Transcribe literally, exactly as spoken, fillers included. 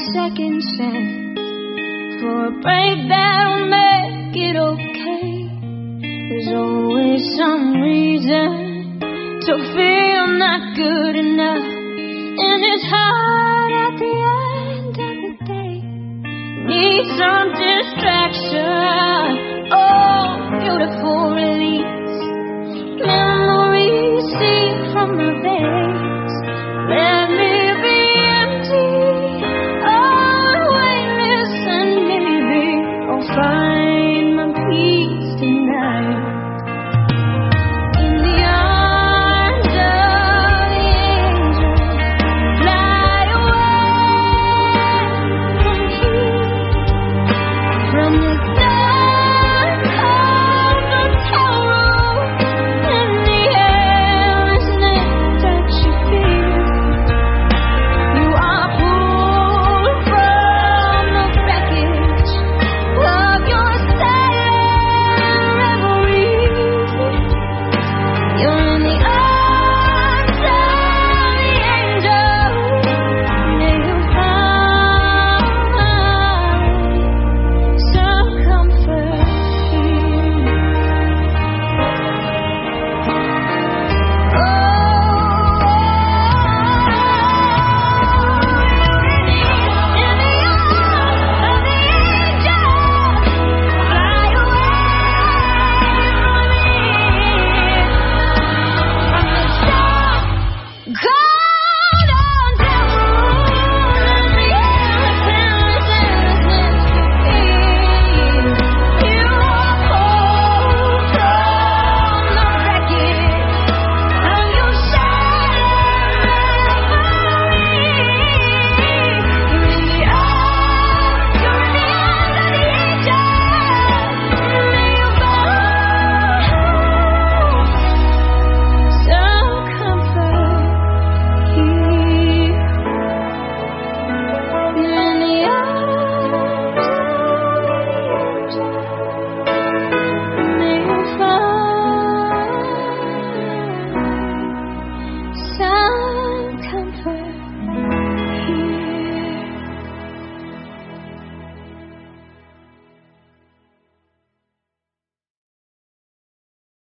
second chance for a break that'll make it okay. There's always some reason to feel not good enough, and it's hard at the end of the day. Need some distraction, oh, beautiful relief.